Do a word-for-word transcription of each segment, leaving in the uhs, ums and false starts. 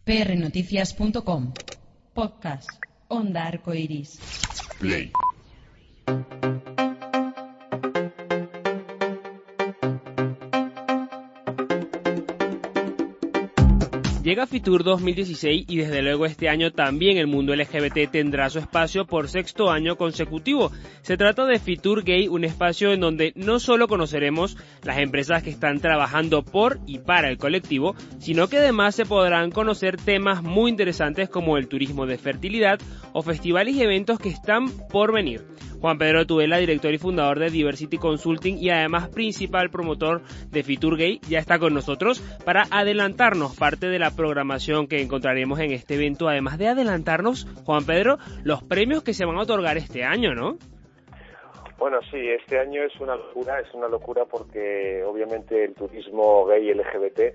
p r noticias punto com. Podcast Onda Arcoiris. Play. Llega Fitur dos mil dieciséis y desde luego este año también el mundo L G B T tendrá su espacio por sexto año consecutivo. Se trata de Fitur Gay, un espacio en donde no solo conoceremos las empresas que están trabajando por y para el colectivo, sino que además se podrán conocer temas muy interesantes como el turismo de fertilidad o festivales y eventos que están por venir. Juan Pedro Tudela, director y fundador de Diversity Consulting y además principal promotor de Fitur Gay, ya está con nosotros para adelantarnos parte de la programación que encontraremos en este evento, además de adelantarnos, Juan Pedro, los premios que se van a otorgar este año, ¿no? Bueno, sí, este año es una locura, es una locura porque obviamente el turismo gay L G B T,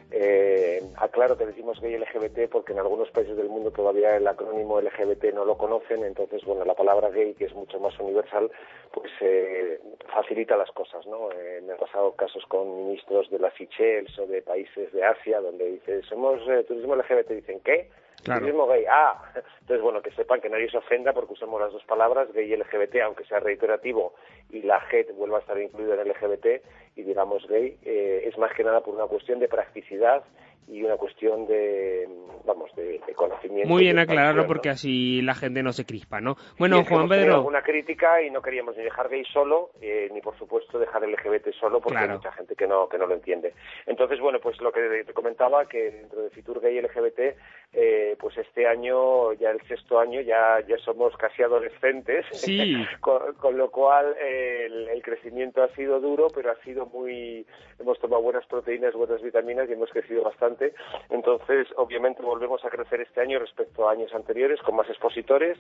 eh, aclaro que decimos gay L G B T porque en algunos países del mundo todavía el acrónimo L G B T no lo conocen, entonces, bueno, la palabra gay, que es mucho más universal, pues eh, facilita las cosas, ¿no? Eh, me ha pasado casos con ministros de las Seychelles o de países de Asia donde dice, somos eh, turismo L G B T, dicen, ¿qué? Claro. Turismo gay, ah, entonces bueno, que sepan que nadie se ofenda porque usamos las dos palabras, gay y L G B T, aunque sea reiterativo y la G vuelva a estar incluida en L G B T y digamos gay, eh, es más que nada por una cuestión de practicidad y una cuestión de, vamos, de, de conocimiento. Muy bien aclararlo, ¿no? Porque así la gente no se crispa, ¿no? Bueno, y es que Juan hemos tenido Pedro... alguna crítica y no queríamos ni dejar gay solo, eh, ni por supuesto dejar L G B T solo, porque claro, hay mucha gente que no que no lo entiende. Entonces, bueno, pues lo que te comentaba, que dentro de Fitur Gay L G B T, eh, pues este año, ya el sexto año, ya ya somos casi adolescentes, sí. con, con lo cual eh, el, el crecimiento ha sido duro, pero ha sido muy... Hemos tomado buenas proteínas, buenas vitaminas y hemos crecido bastante. Entonces, obviamente, volvemos a crecer este año respecto a años anteriores, con más expositores,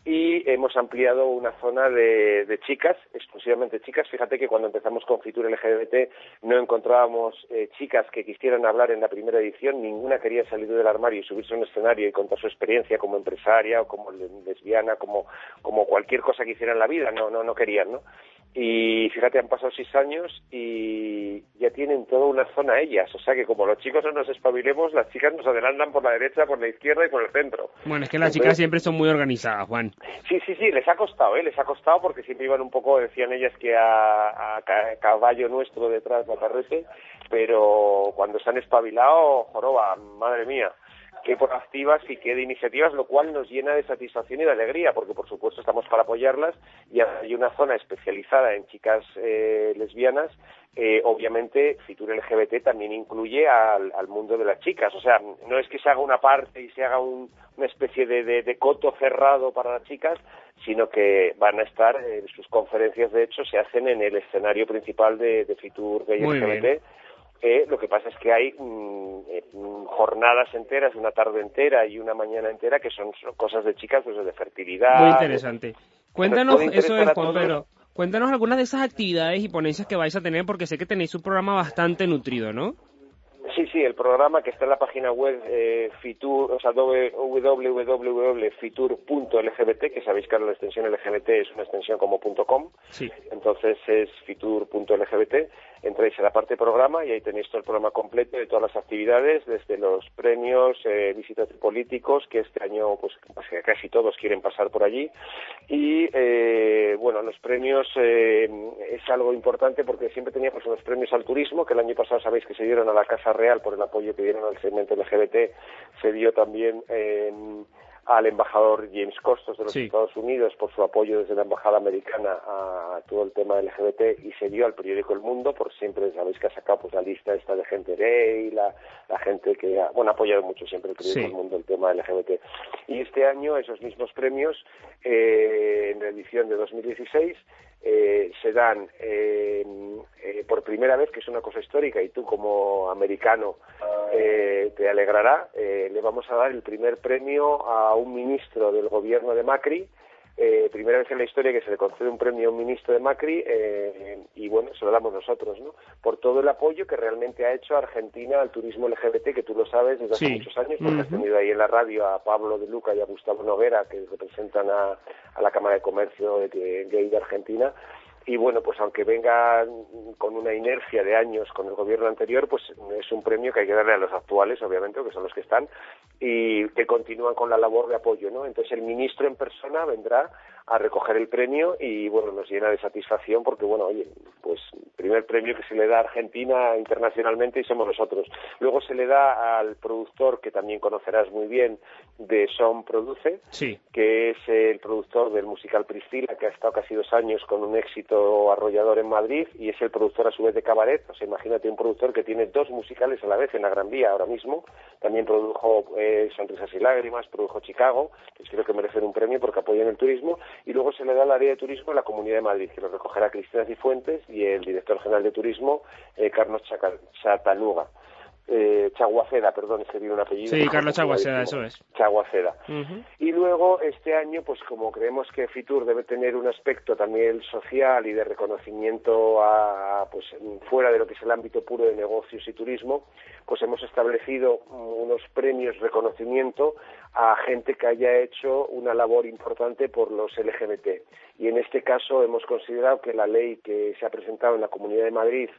y hemos ampliado una zona de, de chicas, exclusivamente chicas. Fíjate que cuando empezamos con Fitur L G B T no encontrábamos eh, chicas que quisieran hablar en la primera edición, ninguna quería salir del armario y subirse a un escenario y contar su experiencia como empresaria o como lesbiana, como, como cualquier cosa que hiciera en la vida, no, no, no querían, ¿no? Y fíjate, han pasado seis años y ya tienen toda una zona ellas, o sea que como los chicos no nos espabilemos, las chicas nos adelantan por la derecha, por la izquierda y por el centro. Bueno, es que las Entonces, chicas siempre son muy organizadas, Juan. Sí, sí, sí, les ha costado, ¿eh? Les ha costado porque siempre iban un poco, decían ellas que a, a caballo nuestro detrás de la carrete, pero cuando se han espabilado, joroba, madre mía, qué proactivas y qué de iniciativas, lo cual nos llena de satisfacción y de alegría, porque por supuesto estamos para apoyarlas y hay una zona especializada en chicas eh, lesbianas. Eh, obviamente Fitur L G B T también incluye al, al mundo de las chicas, o sea, no es que se haga una parte y se haga un, una especie de, de, de coto cerrado para las chicas, sino que van a estar, eh, sus conferencias de hecho se hacen en el escenario principal de, de Fitur Gay L G B T. Eh, lo que pasa es que hay mm, eh, jornadas enteras, una tarde entera y una mañana entera que son, son cosas de chicas, pues de fertilidad. Muy interesante. Cuéntanos, eso es, Juan Pedro, todos. Cuéntanos algunas de esas actividades y ponencias que vais a tener, porque sé que tenéis un programa bastante nutrido, ¿no? Sí, sí, el programa que está en la página web eh, Fitur, o sea, doble u doble u doble u doble punto fitur punto L G B T, que sabéis que ahora la extensión L G B T es una extensión como .com, sí. Entonces es fitur punto L G B T, entráis en la parte de programa y ahí tenéis todo el programa completo de todas las actividades, desde los premios, eh, visitas de políticos, que este año pues casi todos quieren pasar por allí, y eh, bueno, los premios eh, es algo importante porque siempre teníamos unos premios al turismo, que el año pasado sabéis que se dieron a la Casa Real por el apoyo que dieron al segmento L G B T, se dio también eh, al embajador James Costos de los sí. Estados Unidos por su apoyo desde la embajada americana a todo el tema L G B T, y se dio al periódico El Mundo, por siempre sabéis que ha sacado pues la lista esta de gente gay, la, la gente que ha, bueno, ha apoyado mucho siempre el periódico sí. El Mundo el tema L G B T. Y este año esos mismos premios, eh, en la edición de dos mil dieciséis, Eh, se dan eh, eh, por primera vez, que es una cosa histórica y tú como americano eh, te alegrará, eh, le vamos a dar el primer premio a un ministro del gobierno de Macri, eh, primera vez en la historia que se le concede un premio a un ministro de Macri, eh, y bueno, se lo damos nosotros, ¿no? Por todo el apoyo que realmente ha hecho Argentina al turismo L G B T, que tú lo sabes desde hace sí. muchos años, porque uh-huh. has tenido ahí en la radio a Pablo de Luca y a Gustavo Noguera, que representan a, a la Cámara de Comercio de, de, gay de Argentina, y bueno, pues aunque vengan con una inercia de años con el gobierno anterior, pues es un premio que hay que darle a los actuales, obviamente, que son los que están, y que continúan con la labor de apoyo, ¿no? Entonces el ministro en persona vendrá a recoger el premio y, bueno, nos llena de satisfacción porque, bueno, oye, pues primer premio que se le da a Argentina internacionalmente y somos nosotros. Luego se le da al productor, que también conocerás muy bien, de Son Produce, sí. que es el productor del musical Priscila, que ha estado casi dos años con un éxito arrollador en Madrid, y es el productor a su vez de Cabaret. O sea, imagínate un productor que tiene dos musicales a la vez en la Gran Vía ahora mismo. También produjo eh, Sonrisas y Lágrimas, produjo Chicago, que creo que merecen un premio porque apoyan el turismo. Y luego se le da al área de turismo en la Comunidad de Madrid, que lo recogerá Cristina Cifuentes y el director general de turismo, eh, Carlos Chataluga. Eh, Chaguaceda, perdón, es que tiene un apellido. Sí, Carlos Chaguaceda, eso es. Chaguaceda. Uh-huh. Y luego, este año, pues como creemos que Fitur debe tener un aspecto también social y de reconocimiento a, pues fuera de lo que es el ámbito puro de negocios y turismo, pues hemos establecido unos premios reconocimiento a gente que haya hecho una labor importante por los L G B T. Y en este caso hemos considerado que la ley que se ha presentado en la Comunidad de Madrid,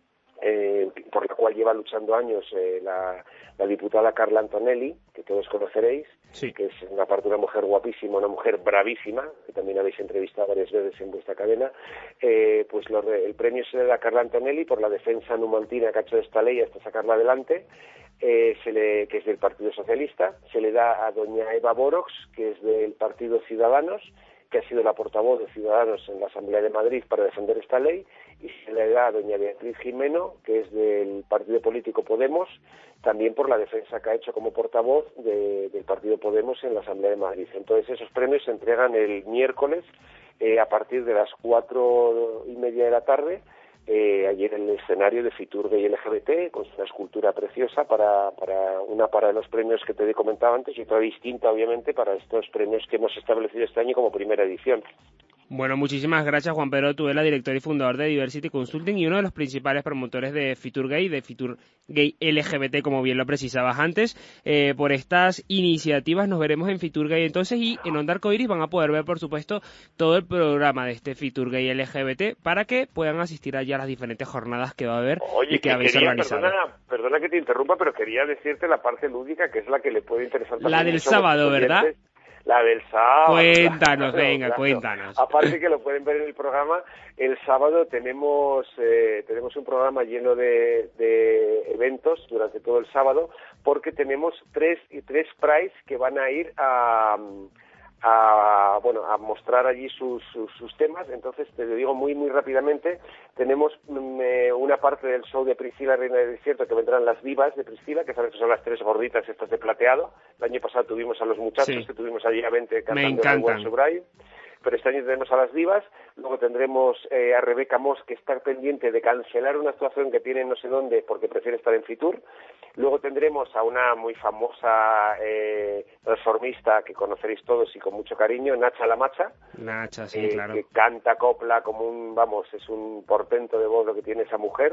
Eh, por la cual lleva luchando años eh, la, la diputada Carla Antonelli, que todos conoceréis, sí. que es una parte una mujer guapísima, una mujer bravísima, que también habéis entrevistado varias veces en vuestra cadena, eh, pues lo, el premio se le da a Carla Antonelli por la defensa numantina que ha hecho de esta ley hasta sacarla adelante, eh, se le, que es del Partido Socialista. Se le da a doña Eva Borox, que es del Partido Ciudadanos, que ha sido la portavoz de Ciudadanos en la Asamblea de Madrid para defender esta ley, y se le da a doña Beatriz Jimeno, que es del partido político Podemos, también por la defensa que ha hecho como portavoz de, del partido Podemos en la Asamblea de Madrid. Entonces esos premios se entregan el miércoles eh, a partir de las cuatro y media de la tarde, eh, ayer en el escenario de Fitur Gay L G B T, con una escultura preciosa, para, para una para los premios que te he comentado antes y otra distinta, obviamente, para estos premios que hemos establecido este año como primera edición. Bueno, muchísimas gracias, Juan Pedro Tudela, director y fundador de Diversity Consulting y uno de los principales promotores de Fitur Gay, de Fitur Gay L G B T, como bien lo precisabas antes, eh, por estas iniciativas. Nos veremos en Fitur Gay entonces, y en Onda Arcoiris van a poder ver, por supuesto, todo el programa de este Fitur Gay L G B T para que puedan asistir allá a las diferentes jornadas que va a haber. Oye, y que, que habéis quería, organizado. Perdona, perdona que te interrumpa, pero quería decirte la parte lúdica, que es la que le puede interesar también. La del sábado, ¿verdad? La del sábado. Cuéntanos, claro, venga, claro. cuéntanos. Aparte que lo pueden ver en el programa, el sábado tenemos eh, tenemos un programa lleno de, de eventos durante todo el sábado, porque tenemos tres tres prize que van a ir a... a bueno a mostrar allí sus, sus, sus temas. Entonces te lo digo muy muy rápidamente. Tenemos mm, una parte del show de Priscila, Reina del Desierto, que vendrán las divas de Priscila, que sabes que son las tres gorditas estas de plateado. El año pasado tuvimos a los muchachos, sí, que tuvimos allí a veinte cantando el World Subride, pero este año tenemos a las divas. Luego tendremos eh, a Rebeca Moss, que está pendiente de cancelar una actuación que tiene no sé dónde porque prefiere estar en Fitur. Luego tendremos a una muy famosa eh, transformista que conoceréis todos y con mucho cariño, Nacha La Macha. Nacha, sí, eh, claro. Que canta copla como un, vamos, es un portento de voz lo que tiene esa mujer.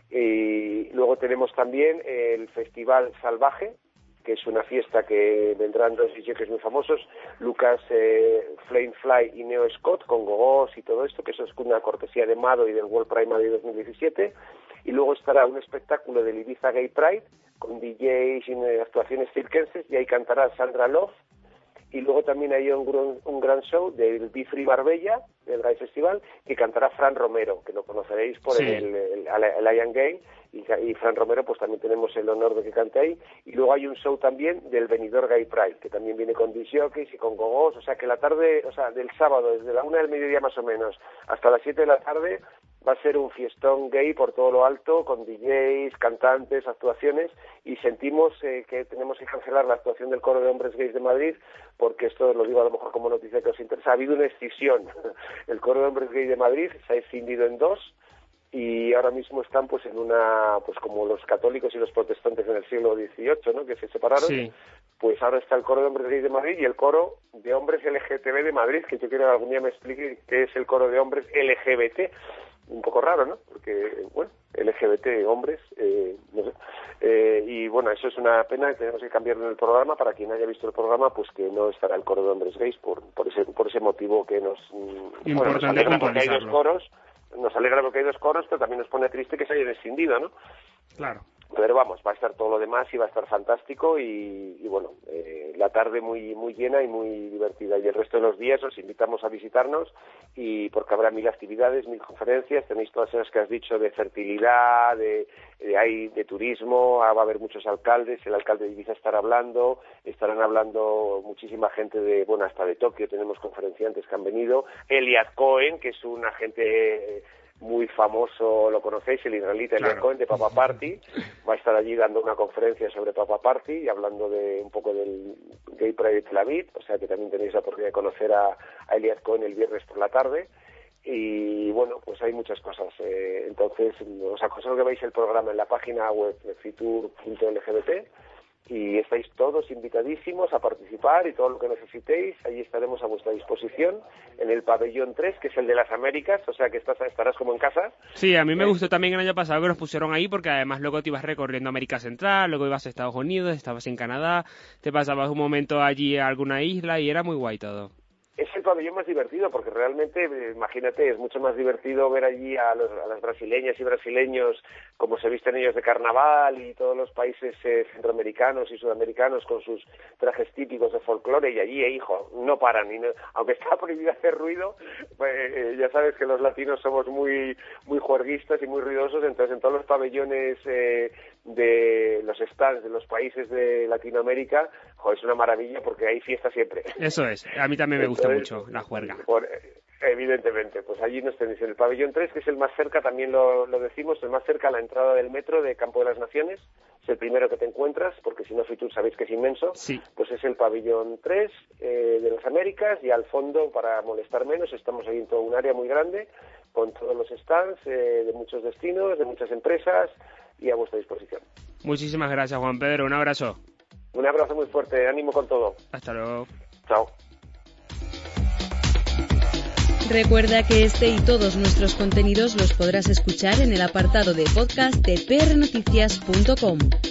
Y luego tenemos también el Festival Salvaje, que es una fiesta que vendrán dos D Js muy famosos, Lucas eh, Flamefly y Neo Scott, con gogos y todo esto, que eso es una cortesía de Mado y del World Pride Madrid dos mil diecisiete. Y luego estará un espectáculo del Ibiza Gay Pride, con D Js y actuaciones circenses, y ahí cantará Sandra Love. Y luego también hay un, gran, un gran show del Be Free Marbella, del Gay Festival, que cantará Fran Romero, que lo conoceréis por sí. el, el, el, el I Am Gay, y, y Fran Romero pues también tenemos el honor de que cante ahí. Y luego hay un show también del Benidorm Gay Pride, que también viene con disc jockeys y con gogos, o sea que la tarde, o sea, del sábado, desde la una del mediodía más o menos, hasta las siete de la tarde, va a ser un fiestón gay por todo lo alto, con D Js, cantantes, actuaciones, y sentimos eh, que tenemos que cancelar la actuación del Coro de Hombres Gays de Madrid, porque esto lo digo a lo mejor como noticia que os interesa. Ha habido una escisión. El Coro de Hombres Gays de Madrid se ha escindido en dos, y ahora mismo están pues en una, pues como los católicos y los protestantes en el siglo dieciocho, ¿no?, que se separaron. Sí. Pues ahora está el Coro de Hombres Gays de Madrid y el Coro de Hombres L G T B de Madrid, que yo quiero que algún día me explique qué es el Coro de Hombres L G B T. un poco raro, ¿no? Porque, bueno, L G B T, hombres, eh, no sé. Eh, y bueno, eso es una pena, tenemos que cambiarlo en el programa. Para quien haya visto el programa, pues que no estará el coro de hombres gays por, por ese por ese motivo que nos, bueno, nos alegra porque hay dos coros, nos alegra porque hay dos coros, pero también nos pone triste que se hayan escindido, ¿no? Claro. Pero vamos, va a estar todo lo demás y va a estar fantástico y, y bueno, eh, la tarde muy muy llena y muy divertida. Y el resto de los días os invitamos a visitarnos y porque habrá mil actividades, mil conferencias, tenéis todas esas que has dicho de fertilidad, de, de, hay, de turismo, va a haber muchos alcaldes, el alcalde de Ibiza estará hablando, estarán hablando muchísima gente de, bueno, hasta de Tokio tenemos conferenciantes que han venido, Eliad Cohen, que es un agente muy famoso, lo conocéis, el israelita Eliad claro. Cohen de Papa Party, va a estar allí dando una conferencia sobre Papa Party y hablando de un poco del Gay Pride Tel Aviv, o sea que también tenéis la oportunidad de conocer a, a Eliad Cohen el viernes por la tarde. Y bueno, pues hay muchas cosas. Eh, entonces, os aconsejo que veáis el programa en la página web fitur punto l g b t y estáis todos invitadísimos a participar y todo lo que necesitéis, allí estaremos a vuestra disposición en el pabellón tres, que es el de las Américas, o sea que estás, estarás como en casa. Sí, a mí me ¿Eh? gustó también el año pasado que nos pusieron ahí, porque además luego te ibas recorriendo América Central, luego ibas a Estados Unidos, estabas en Canadá, te pasabas un momento allí a alguna isla y era muy guay todo. Es el pabellón más divertido porque realmente, imagínate, es mucho más divertido ver allí a, los, a las brasileñas y brasileños como se visten ellos de carnaval y todos los países eh, centroamericanos y sudamericanos con sus trajes típicos de folclore y allí, eh, hijo, no paran. Y no, aunque está prohibido hacer ruido, pues, eh, ya sabes que los latinos somos muy muy juerguistas y muy ruidosos, entonces en todos los pabellones eh, de los stands de los países de Latinoamérica, joder, es una maravilla porque hay fiesta siempre. Eso es, a mí también me gusta Entonces, mucho la juerga. Por, evidentemente, pues allí nos tenéis en el pabellón tres, que es el más cerca, también lo, lo decimos, el más cerca a la entrada del metro de Campo de las Naciones, es el primero que te encuentras, porque si no, Fitur sabéis que es inmenso, sí. Pues es el pabellón tres eh, de las Américas, y al fondo, para molestar menos, estamos ahí en todo un área muy grande, con todos los stands eh, de muchos destinos, de muchas empresas, y a vuestra disposición. Muchísimas gracias, Juan Pedro, un abrazo. Un abrazo muy fuerte, ánimo con todo. Hasta luego. Chao. Recuerda que este y todos nuestros contenidos los podrás escuchar en el apartado de podcast de p r noticias punto com.